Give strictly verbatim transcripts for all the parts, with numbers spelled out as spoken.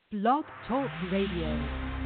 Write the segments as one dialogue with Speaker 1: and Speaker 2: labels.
Speaker 1: Blog Talk Radio.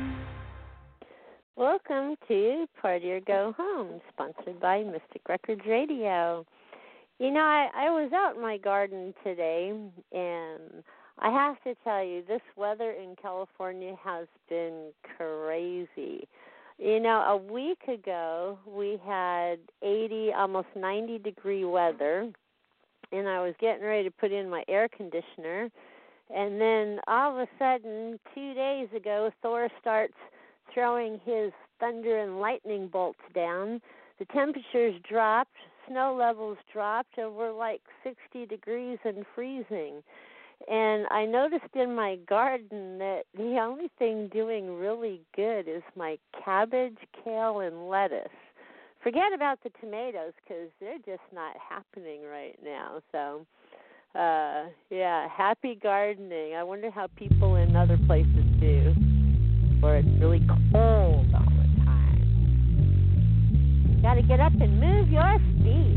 Speaker 2: Welcome to Party or Go Home, sponsored by Mystic Records Radio. You know, I, I was out in my garden today, and I have to tell you, this weather in California has been crazy. You know, a week ago, we had eighty, almost ninety degree weather, and I was getting ready to put in my air conditioner. And then all of a sudden, two days ago, Thor starts throwing his thunder and lightning bolts down. The temperatures dropped, snow levels dropped, and we're like sixty degrees and freezing. And I noticed in my garden that the only thing doing really good is my cabbage, kale, and lettuce. Forget about the tomatoes because they're just not happening right now. So, uh, yeah, happy gardening. I wonder how people in other places do, where it's really cold all the time. Got to get up and move your feet.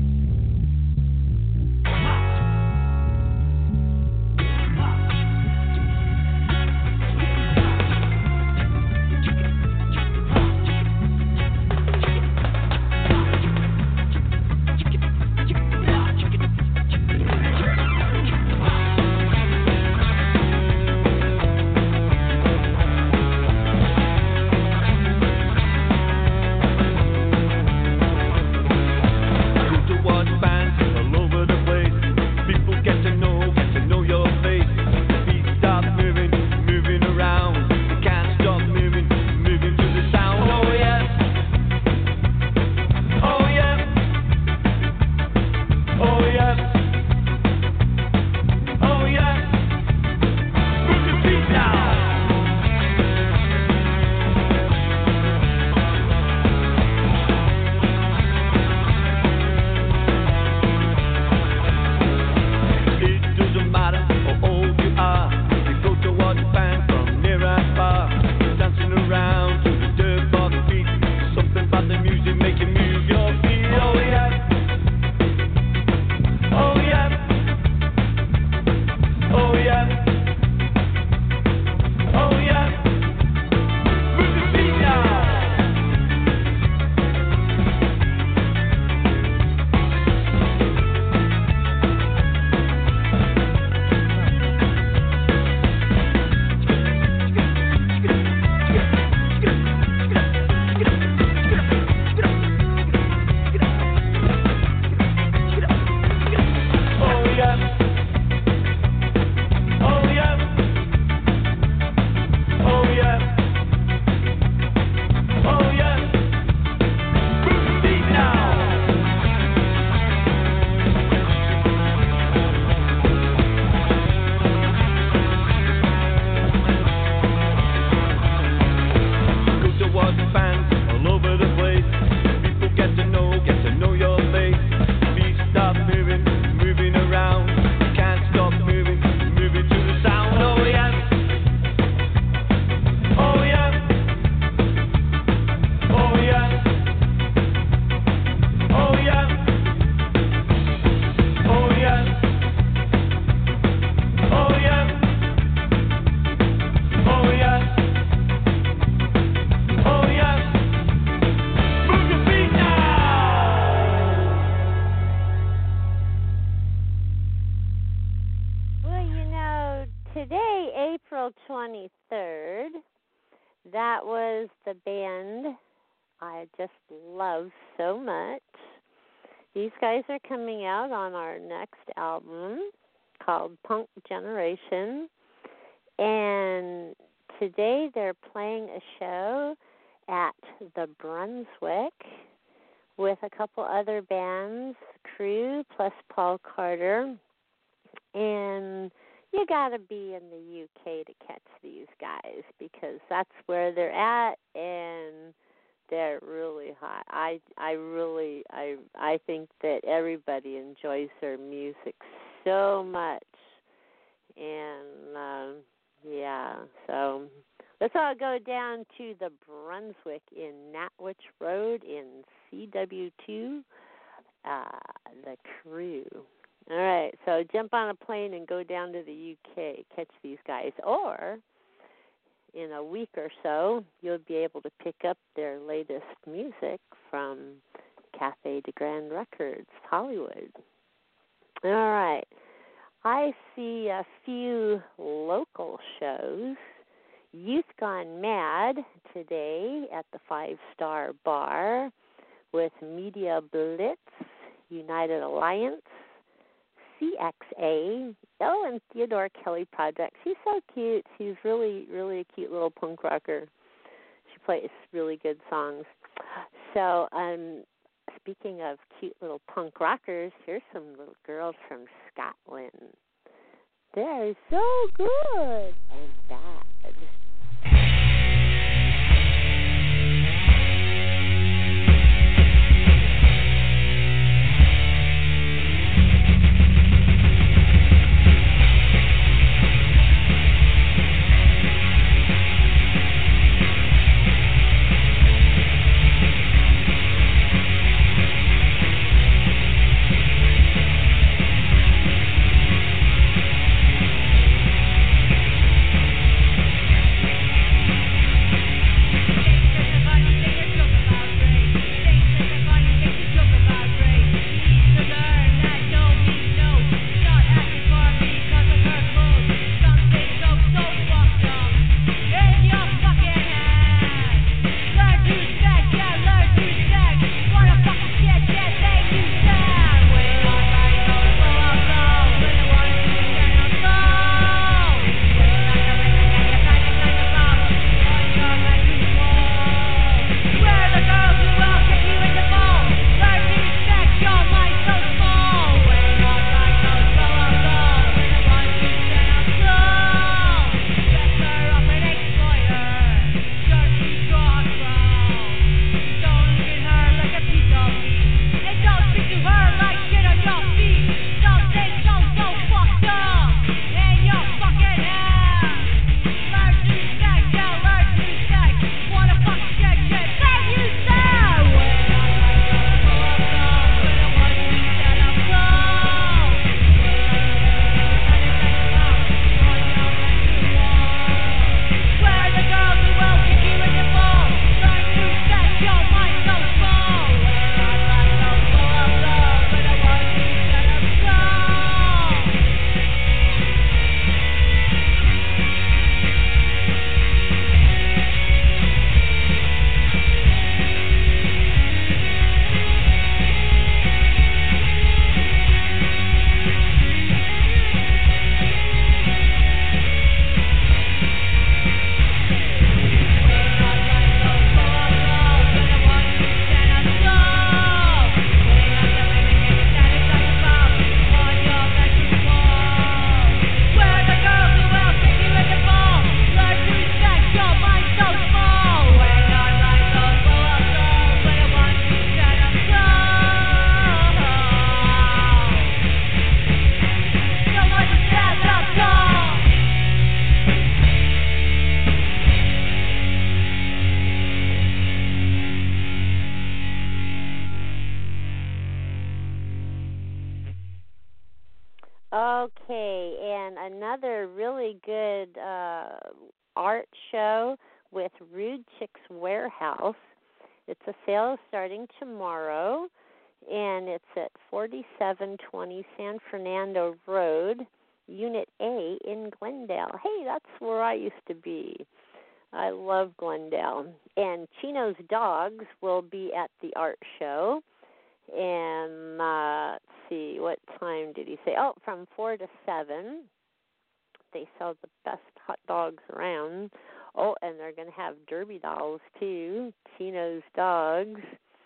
Speaker 2: twenty-third, that was the band I just love so much. These guys are coming out on our next album called Punk Generation, and today they're playing a show at the Brunswick with a couple other bands, Crew plus Paul Carter, and you got to be in the U K to catch these guys because that's where they're at, and they're really hot. I I really I I think that everybody enjoys their music so much, and um, yeah. So let's all go down to the Brunswick in Natwich Road in C W two. Uh, the Crew. All right, so jump on a plane and go down to the U K, catch these guys. Or in a week or so, you'll be able to pick up their latest music from Cafe de Grand Records, Hollywood. All right. I see a few local shows. Youth Gone Mad today at the Five Star Bar with Media Blitz, United Alliance, C X A, oh, and Theodore Kelly Project. She's so cute. She's really, really a cute little punk rocker. She plays really good songs. So, um, speaking of cute little punk rockers, here's some little girls from Scotland. They're so good and bad. Okay, and another really good uh, art show with Rude Chicks Warehouse. It's a sale starting tomorrow, and it's at forty-seven twenty San Fernando Road, Unit A in Glendale. Hey, that's where I used to be. I love Glendale. And Chino's Dogs will be at the art show. And uh, let's see, what time did he say? Oh, from four to seven. They sell the best hot dogs around. Oh, and they're going to have derby dolls, too. Chino's Dogs.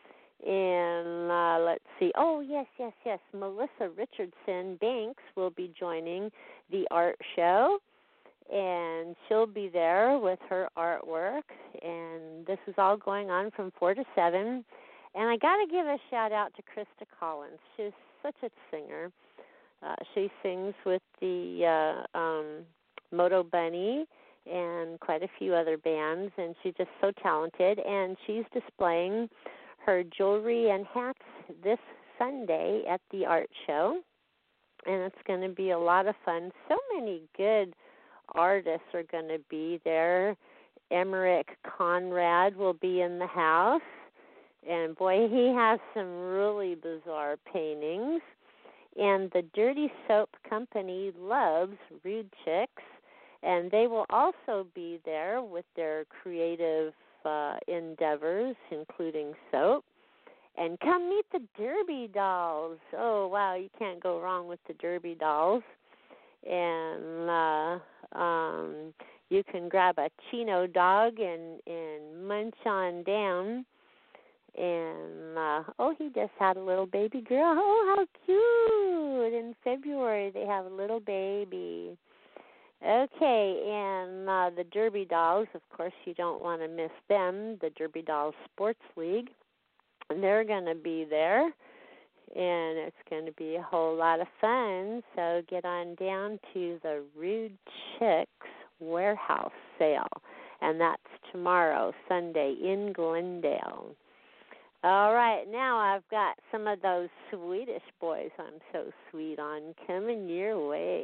Speaker 2: And uh, let's see. Oh, yes, yes, yes. Melissa Richardson Banks will be joining the art show. And she'll be there with her artwork. And this is all going on from four to seven. And I got to give a shout-out to Krista Collins. She's such a singer. Uh, she sings with the uh, um, Moto Bunny and quite a few other bands, and she's just so talented. And she's displaying her jewelry and hats this Sunday at the art show, and it's going to be a lot of fun. So many good artists are going to be there. Emmerich Conrad will be in the house. And, boy, he has some really bizarre paintings. And the Dirty Soap Company loves Rude Chicks. And they will also be there with their creative uh, endeavors, including soap. And come meet the Derby Dolls. Oh, wow, you can't go wrong with the Derby Dolls. And uh, um, you can grab a Chino dog and, and munch on down. And, uh, oh, he just had a little baby girl. Oh, how cute. In February, they have a little baby. Okay, and uh, the Derby Dolls, of course, you don't want to miss them, the Derby Dolls Sports League. And they're going to be there, and it's going to be a whole lot of fun. So get on down to the Rude Chicks Warehouse Sale, and that's tomorrow, Sunday, in Glendale. All right, now I've got some of those Swedish boys I'm so sweet on coming your way.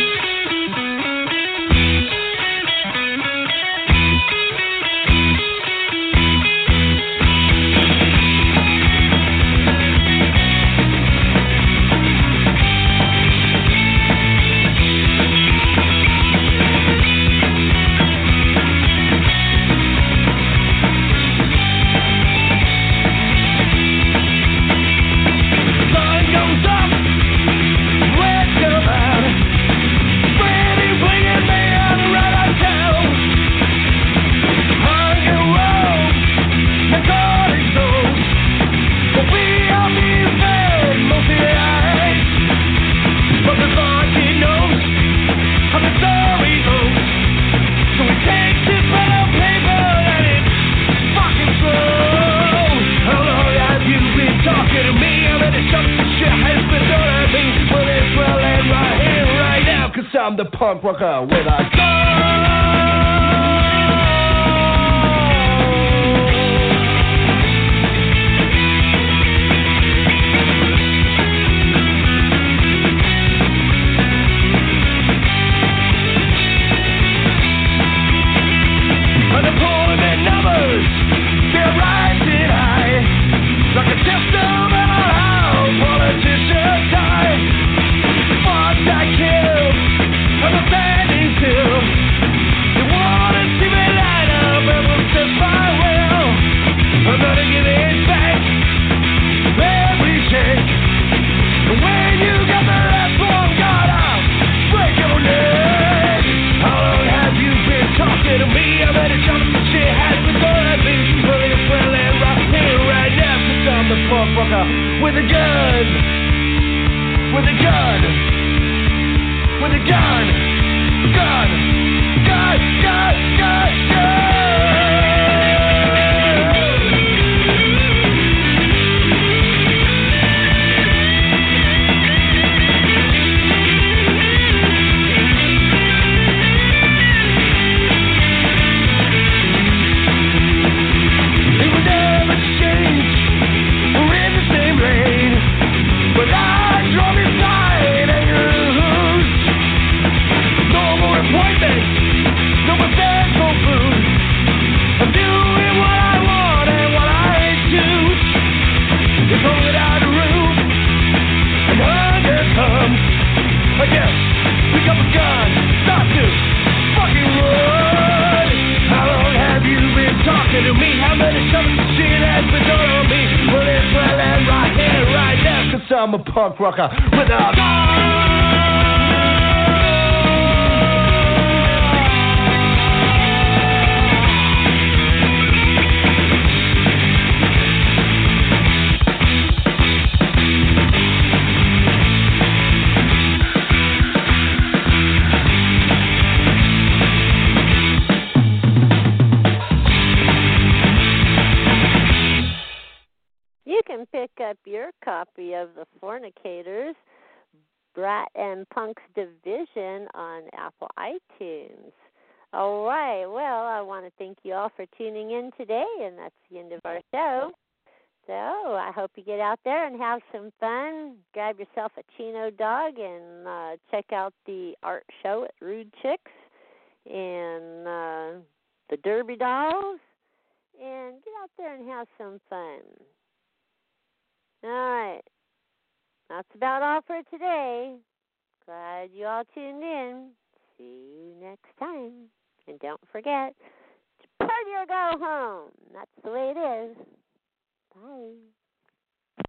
Speaker 3: I'm the punk rocker with a gun. Unemployment numbers, they're rising high, like a system in a house, politicians die. Fuck that kid, I'm standing still. You wanna see me light up and we'll step my will. I'm gonna give it back every chance. And when you got the last one, God, I'll break your neck. How long have you been talking to me? I better jump some shit has been done. Well, it's well and right here, right now, 'cause I'm the punk rocker with a gun. With a gun. With a gun. Gun, gun, gun, gun, gun. It would never change. We're in the same lane, but I drove inside and you lose. No more appointments, no more physical food. I'm doing what I want and what I choose. It's only out of room and hunger comes. I guess pick up a gun, start to fucking run. How long have you been talking to me? How many times of shit has been done on me? Well, it's well and right here, right now, 'cause I'm a punk rocker with a gun.
Speaker 2: You can pick up your copy of The Fornicators, Brat and Punk's Division on Apple iTunes. All right, well, I want to thank you all for tuning in today, and that's the end of our show. So I hope you get out there and have some fun. Grab yourself a Chino dog and uh, check out the art show at Rude Chicks. And uh, the Derby dolls, and get out there and have some fun. All right. That's about all for today. Glad you all tuned in. See you next time. And don't forget to party or go home. That's the way it is. Bye.